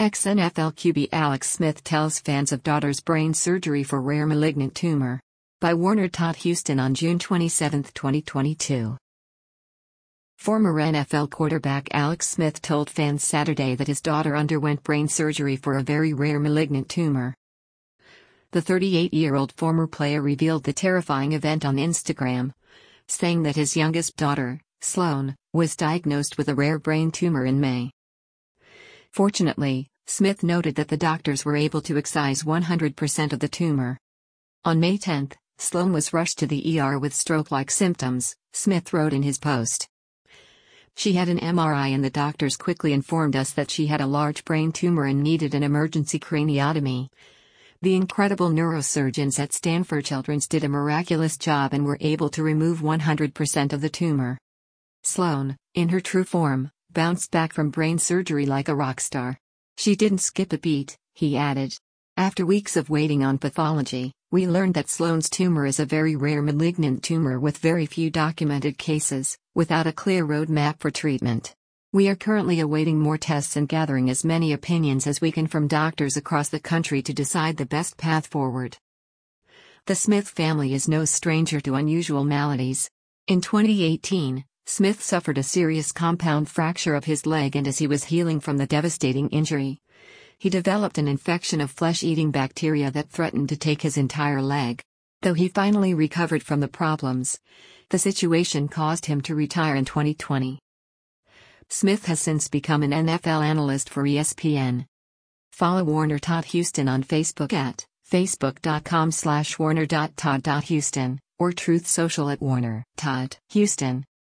Ex-NFL QB Alex Smith tells fans of daughter's brain surgery for rare malignant tumor. By Warner Todd Houston on June 27, 2022. Former NFL quarterback Alex Smith told fans Saturday that his daughter underwent brain surgery for a very rare malignant tumor. The 38-year-old former player revealed the terrifying event on Instagram, saying that his youngest daughter, Sloane, was diagnosed with a rare brain tumor in May. Fortunately, Smith noted that the doctors were able to excise 100% of the tumor. On May 10, Sloane was rushed to the ER with stroke-like symptoms, Smith wrote in his post. She had an MRI and the doctors quickly informed us that she had a large brain tumor and needed an emergency craniotomy. The incredible neurosurgeons at Stanford Children's did a miraculous job and were able to remove 100% of the tumor. Sloane, in her true form, bounced back from brain surgery like a rock star. She didn't skip a beat, he added. After weeks of waiting on pathology, we learned that Sloane's tumor is a very rare malignant tumor with very few documented cases, without a clear roadmap for treatment. We are currently awaiting more tests and gathering as many opinions as we can from doctors across the country to decide the best path forward. The Smith family is no stranger to unusual maladies. In 2018, Smith suffered a serious compound fracture of his leg, and as he was healing from the devastating injury, he developed an infection of flesh-eating bacteria that threatened to take his entire leg. Though he finally recovered from the problems, the situation caused him to retire in 2020. Smith has since become an NFL analyst for ESPN. Follow Warner Todd Houston on Facebook at facebook.com/warner.todd.houston or Truth Social at Warner Todd Houston.